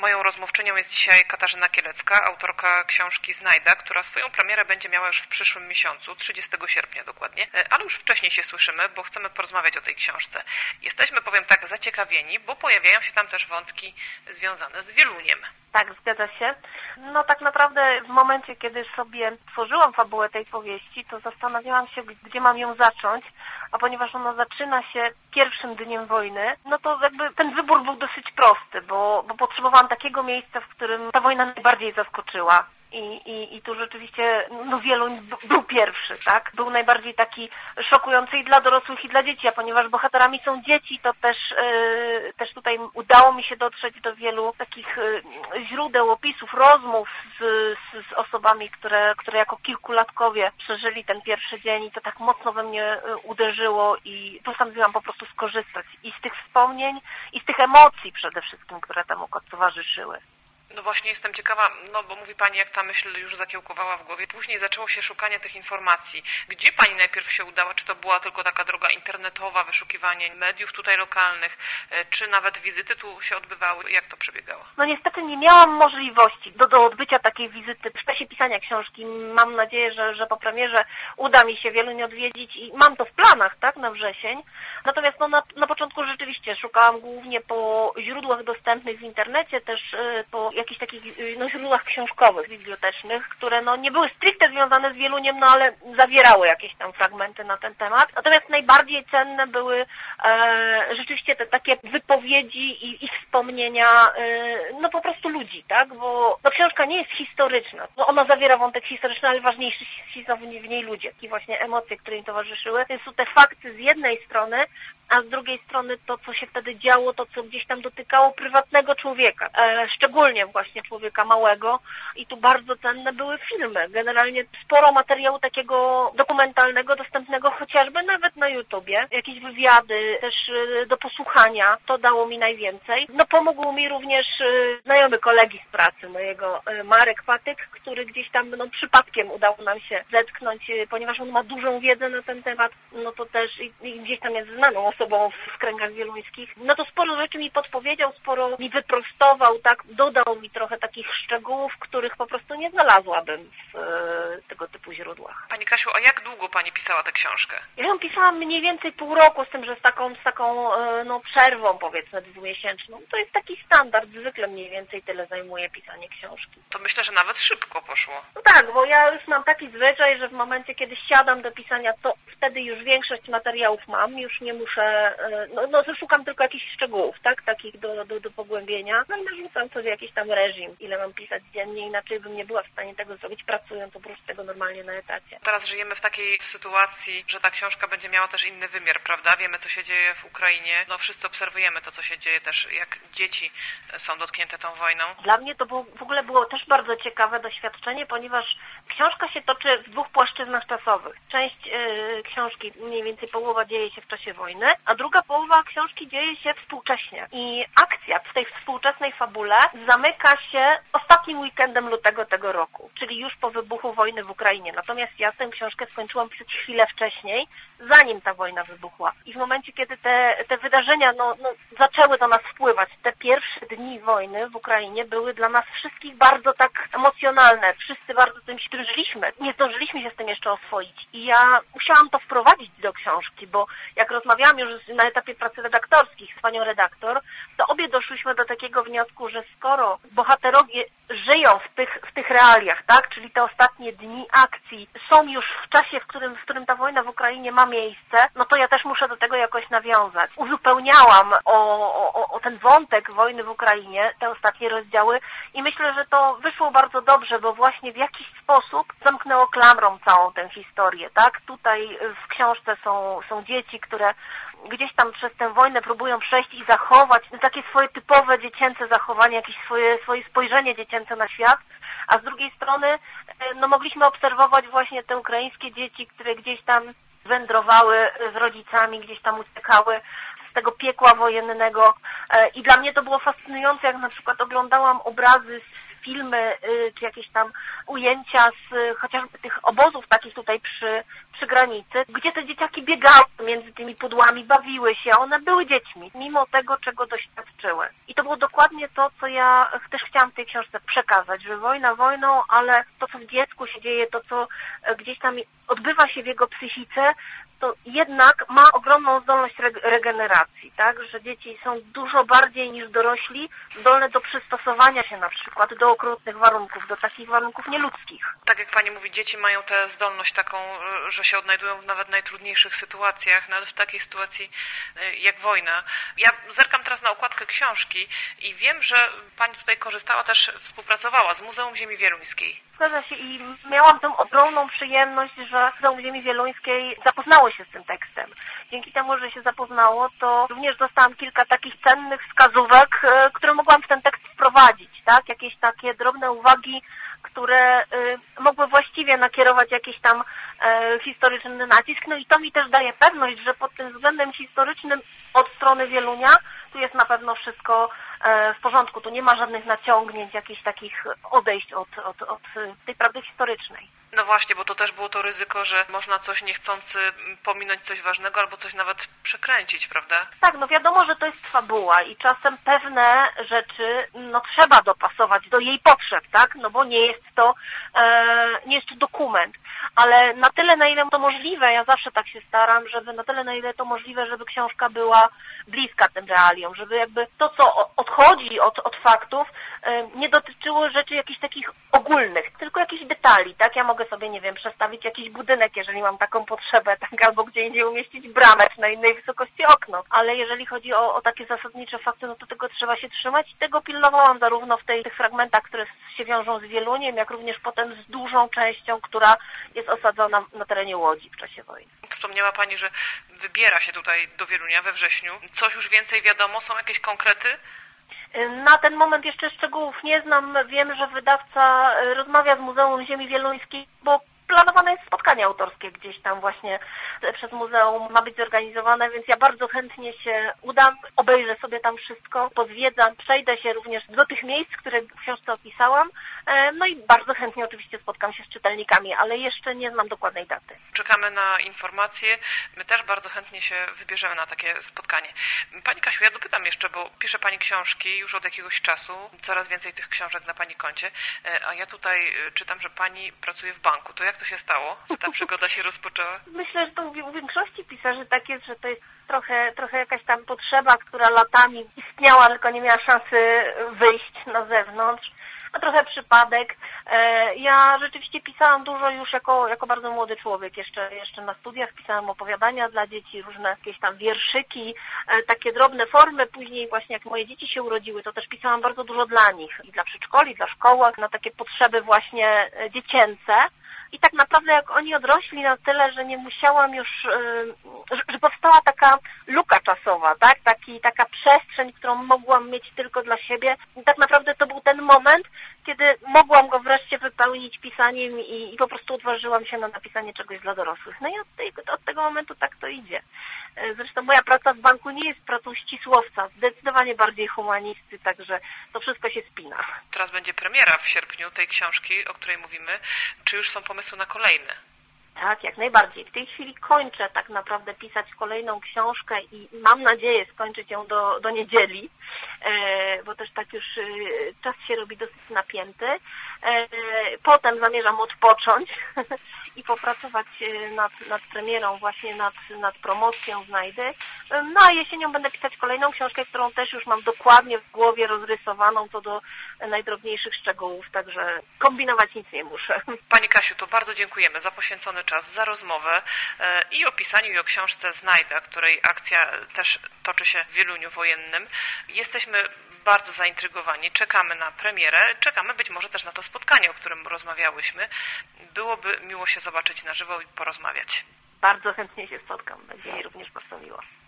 Moją rozmówczynią jest dzisiaj Katarzyna Kielecka, autorka książki Znajda, która swoją premierę będzie miała już w przyszłym miesiącu, 30 sierpnia dokładnie, ale już wcześniej się słyszymy, bo chcemy porozmawiać o tej książce. Jesteśmy, powiem tak, zaciekawieni, bo pojawiają się tam też wątki związane z Wieluniem. Tak, zgadza się. No tak naprawdę w momencie, kiedy sobie tworzyłam fabułę tej powieści, to zastanawiałam się, gdzie mam ją zacząć, a ponieważ ona zaczyna się pierwszym dniem wojny, no to jakby ten wybór był dosyć prosty, bo potrzebowałam takiego miejsca, w którym ta wojna najbardziej zaskoczyła. I tu rzeczywiście Wieluń był pierwszy, tak? Był najbardziej taki szokujący i dla dorosłych, i dla dzieci, a ponieważ bohaterami są dzieci, to też tutaj udało mi się dotrzeć do wielu takich źródeł, opisów, rozmów z osobami, które jako kilkulatkowie przeżyli ten pierwszy dzień i to tak mocno we mnie uderzyło i postanowiłam po prostu skorzystać i z tych wspomnień, i z tych emocji przede wszystkim, które temu towarzyszyły. No właśnie jestem ciekawa, bo mówi Pani, jak ta myśl już zakiełkowała w głowie. Później zaczęło się szukanie tych informacji. Gdzie Pani najpierw się udała? Czy to była tylko taka droga internetowa, wyszukiwanie mediów tutaj lokalnych, czy nawet wizyty tu się odbywały? Jak to przebiegało? No niestety nie miałam możliwości do odbycia takiej wizyty w czasie pisania książki. Mam nadzieję, że po premierze uda mi się Wieluń odwiedzić i mam to w planach, tak, na wrzesień. Natomiast na początku rzeczywiście szukałam głównie po źródłach dostępnych w internecie, też po jakichś takich źródłach książkowych, bibliotecznych, które nie były stricte związane z Wieluniem, ale zawierały jakieś tam fragmenty na ten temat. Natomiast najbardziej cenne były rzeczywiście te takie wypowiedzi i wspomnienia po prostu ludzi, tak? Bo książka nie jest historyczna. Ona zawiera wątek historyczny, ale ważniejszy są w niej ludzie i właśnie emocje, które im towarzyszyły. To są te fakty z jednej strony, a z drugiej strony to, co się wtedy działo, to, co gdzieś tam dotykało prywatnego człowieka, szczególnie właśnie człowieka małego i tu bardzo cenne były filmy. Generalnie sporo materiału takiego dokumentalnego, dostępnego chociażby nawet na YouTubie. Jakieś wywiady też do posłuchania, to dało mi najwięcej. Pomógł mi również znajomy kolegi z pracy, mojego Marek Patyk, który gdzieś tam przypadkiem udało nam się zetknąć, ponieważ on ma dużą wiedzę na ten temat, to też i gdzieś tam jest znaną osobą w kręgach wieluńskich. To sporo rzeczy mi podpowiedział, sporo mi wyprostował, tak, dodał mi trochę takich szczegółów, których po prostu nie znalazłabym w tego typu źródłach. Pani Kasiu, a jak długo Pani pisała tę książkę? Ja ją pisałam mniej więcej pół roku, z tym, że z taką przerwą, powiedzmy, dwumiesięczną. To jest taki standard, zwykle mniej więcej tyle zajmuje pisanie książki. To myślę, że nawet szybko poszło. Tak, bo ja już mam taki zwyczaj, że w momencie, kiedy siadam do pisania, to wtedy już większość materiałów mam, już nie muszę, szukam tylko jakichś szczegółów, tak, takich do pogłębienia, i narzucam sobie jakiś tam reżim, ile mam pisać dziennie, inaczej bym nie była w stanie tego zrobić, pracując oprócz tego normalnie na etacie. Teraz żyjemy w takiej sytuacji, że ta książka będzie miała też inny wymiar, prawda? Wiemy, co się dzieje w Ukrainie, wszyscy obserwujemy to, co się dzieje też, jak dzieci są dotknięte tą wojną. Dla mnie to w ogóle było też bardzo ciekawe doświadczenie, ponieważ książka się toczy w dwóch płaszczyznach czasowych. Część książki, mniej więcej połowa, dzieje się w czasie wojny, a druga połowa książki dzieje się współcześnie. I akcja w tej współczesnej fabule zamyka się ostatnim weekendem lutego tego roku, czyli już po wybuchu wojny w Ukrainie. Natomiast ja tę książkę skończyłam pisać chwilę wcześniej, zanim ta wojna wybuchła. I w momencie, kiedy te wydarzenia zaczęły do nas wpływać, te pierwsze dni wojny w Ukrainie były dla nas wszystkich bardzo tak emocjonalne. Wszyscy bardzo tym się drżyliśmy. Nie zdążyliśmy się z tym jeszcze oswoić. I ja musiałam to wprowadzić do książki, bo jak rozmawiałam już na etapie pracy redaktorskich z panią redaktor, to obie doszłyśmy do takiego wniosku, że skoro bohaterowie żyją w tych realiach, tak, czyli te ostatnie dni akcji są już w czasie, w którym ta wojna w Ukrainie ma miejsce, to ja też muszę do tego jakoś nawiązać. Uzupełniałam o ten wątek wojny w Ukrainie, te ostatnie rozdziały i myślę, że to wyszło bardzo dobrze, bo właśnie w jakiś sposób zamknęło klamrą całą tę historię, tak? Tutaj w książce są dzieci, które gdzieś tam przez tę wojnę próbują przejść i zachować takie swoje typowe dziecięce zachowanie, jakieś swoje spojrzenie dziecięce na świat, a z drugiej strony mogliśmy obserwować właśnie te ukraińskie dzieci, które gdzieś tam wędrowały z rodzicami, gdzieś tam uciekały z tego piekła wojennego i dla mnie to było fascynujące, jak na przykład oglądałam obrazy filmy, czy jakieś tam ujęcia z chociażby tych obozów takich tutaj przy granicy, gdzie te dzieciaki biegały między tymi pudłami, bawiły się, one były dziećmi, mimo tego, czego doświadczyły. I to było dokładnie to, co ja też chciałam w tej książce przekazać, że wojna wojną, ale to, co w dziecku się dzieje, to, co gdzieś tam odbywa się w jego psychice, to jednak ma ogromną zdolność regeneracji, tak, że dzieci są dużo bardziej niż dorośli zdolne do przystosowania się na przykład do okrutnych warunków, do takich warunków nieludzkich. Tak jak pani mówi, dzieci mają tę zdolność taką, że się odnajdują w nawet najtrudniejszych sytuacjach, nawet w takiej sytuacji jak wojna. Ja zerkam teraz na okładkę książki i wiem, że pani tutaj korzystała, też współpracowała z Muzeum Ziemi Wieluńskiej. Zgadza się i miałam tę ogromną przyjemność, że Muzeum Ziemi Wieluńskiej zapoznało się z tym tekstem. Dzięki temu, że się zapoznało, to również dostałam kilka takich cennych wskazówek, które mogłam w ten tekst wprowadzić, tak? Jakieś takie drobne uwagi, które mogły właściwie nakierować jakiś tam historyczny nacisk. No i to mi też daje pewność, że pod tym względem historycznym od strony Wielunia tu jest na pewno wszystko w porządku. Tu nie ma żadnych naciągnięć, jakichś takich odejść od tej prawdy historycznej. No właśnie, bo to też było to ryzyko, że można coś niechcący pominąć coś ważnego albo coś nawet przekręcić, prawda? Tak, no wiadomo, że to jest fabuła i czasem pewne rzeczy trzeba dopasować do jej potrzeb, tak? No bo nie jest to dokument. Ale na tyle, na ile to możliwe, ja zawsze tak się staram, żeby na tyle, na ile to możliwe, żeby książka była bliska tym realiom, żeby jakby to, co odchodzi od faktów, nie dotyczyło rzeczy jakichś takich ogólnych, tylko jakichś detali, tak? Ja mogę sobie, nie wiem, przestawić jakiś budynek, jeżeli mam taką potrzebę, tak? Albo gdzie indziej umieścić bramę, czy na innej wysokości okno. Ale jeżeli chodzi o takie zasadnicze fakty, no to tego trzeba się trzymać i tego pilnowałam zarówno w tych fragmentach, które się wiążą z Wieluniem, jak również potem z dużą częścią, która jest osadzona na terenie Łodzi w czasie wojny. Wspomniała pani, że wybiera się tutaj do Wielunia we wrześniu. Coś już więcej wiadomo? Są jakieś konkrety? Na ten moment jeszcze szczegółów nie znam. Wiem, że wydawca rozmawia z Muzeum Ziemi Wieluńskiej, bo planowane jest spotkanie autorskie gdzieś tam właśnie przez muzeum, ma być zorganizowane, więc ja bardzo chętnie się udam, obejrzę sobie tam wszystko, pozwiedzam, przejdę się również do tych miejsc, które w książce opisałam, no i bardzo chętnie oczywiście spotkam się z czytelnikami, ale jeszcze nie znam dokładnej daty. Czekamy na informacje, my też bardzo chętnie się wybierzemy na takie spotkanie. Pani Kasiu, ja dopytam jeszcze, bo pisze pani książki już od jakiegoś czasu, coraz więcej tych książek na pani koncie, a ja tutaj czytam, że pani pracuje w banku. To jak to się stało, że ta przygoda się rozpoczęła? Myślę, że to u większości pisarzy tak jest, że to jest trochę jakaś tam potrzeba, która latami istniała, tylko nie miała szansy wyjść na zewnątrz. A trochę przypadek. Ja rzeczywiście pisałam dużo już jako bardzo młody człowiek. Jeszcze na studiach pisałam opowiadania dla dzieci, różne jakieś tam wierszyki, takie drobne formy. Później właśnie jak moje dzieci się urodziły, to też pisałam bardzo dużo dla nich. I dla przedszkoli, dla szkoły, na takie potrzeby właśnie dziecięce. I tak naprawdę jak oni odrośli na tyle, że nie musiałam już, że powstała taka luka czasowa, tak? Taka przestrzeń, którą mogłam mieć tylko dla siebie. I tak naprawdę to był ten moment, kiedy mogłam go wreszcie wypełnić pisaniem i po prostu odważyłam się na napisanie czegoś dla dorosłych. No i od tego momentu tak to idzie. Zresztą moja praca w banku nie jest pracą ścisłowca, zdecydowanie bardziej humanisty, także to wszystko się spina. Teraz będzie premiera w sierpniu tej książki, o której mówimy. Czy już są pomysły na kolejne? Tak, jak najbardziej. W tej chwili kończę tak naprawdę pisać kolejną książkę i mam nadzieję skończyć ją do niedzieli, bo też tak już czas się robi dosyć napięty. Potem zamierzam odpocząć i popracować nad premierą, właśnie nad promocją znajdy. No a jesienią będę pisać kolejną książkę, którą też już mam dokładnie w głowie rozrysowaną co do najdrobniejszych szczegółów, także kombinować nic nie muszę. Pani Kasiu, to bardzo dziękujemy za poświęcony czas, za rozmowę i o pisaniu, i o książce Znajda, której akcja też toczy się w Wieluniu wojennym. Jesteśmy bardzo zaintrygowani, czekamy na premierę, czekamy być może też na to spotkanie, o którym rozmawiałyśmy. Byłoby miło się zobaczyć na żywo i porozmawiać. Bardzo chętnie się spotkam, będzie mi również bardzo miło.